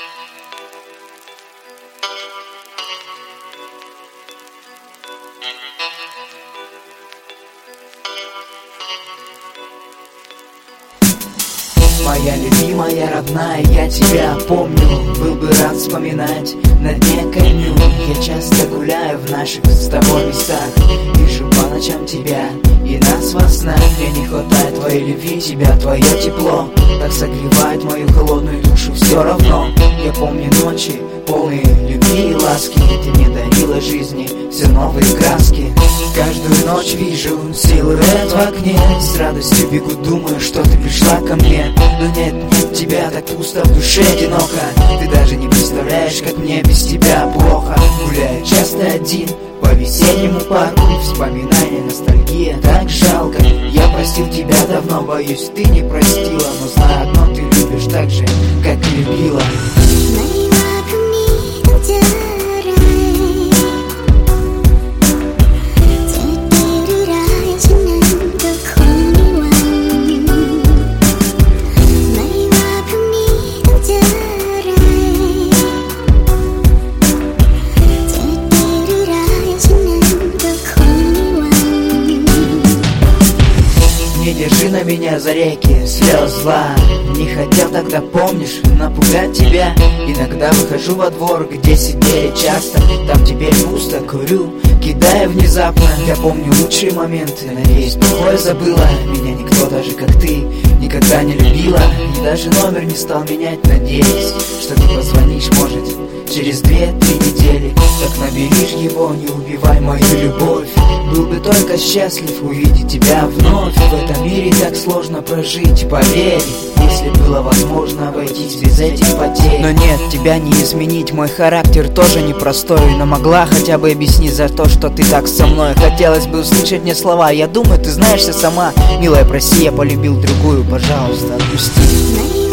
Моя любимая, родная, я тебя помню. Был бы рад вспоминать на дне коню. Я часто гуляю в наших с тобой местах, вижу по ночам тебя и нас во снах. Мне не хватает твоей любви, тебя, твое тепло так согревает мою холодную душу. Все равно я помню ночи, полные любви и ласки. Ты мне дарила жизни все новые краски. Каждую ночь вижу силуэт в окне, с радостью бегу, думаю, что ты пришла ко мне. Но нет, нет тебя, так пусто в душе, одиноко. Ты даже не представляешь, как мне без тебя плохо. Гуляю часто один по весеннему парку, вспоминания, ностальгия, так жалко. Я простил тебя давно, боюсь, ты не простила. Но знаю одно, ты любишь так же, как и любила. Не держи на меня за реки слез зла. Не хотел тогда, помнишь, напугать тебя. Иногда выхожу во двор, где сидели часто. Там теперь пусто, курю, кидая внезапно. Я помню лучшие моменты, надеюсь, плохое забыла. Меня никто, даже как ты, никогда не любила. И даже номер не стал менять, надеясь, что ты позвонишь, может, через 2-3 недели. Так наберишь его, не убивай мою любовь. Был бы только счастлив увидеть тебя вновь. В этом мире так сложно прожить, поверь. Если было возможно обойтись без этих потерь. Но нет, тебя не изменить, мой характер тоже непростой. Но могла хотя бы объяснить за то, что ты так со мной. Хотелось бы услышать мне слова, я думаю, ты знаешься сама. Милая, прости, я полюбил другую, пожалуйста, отпусти.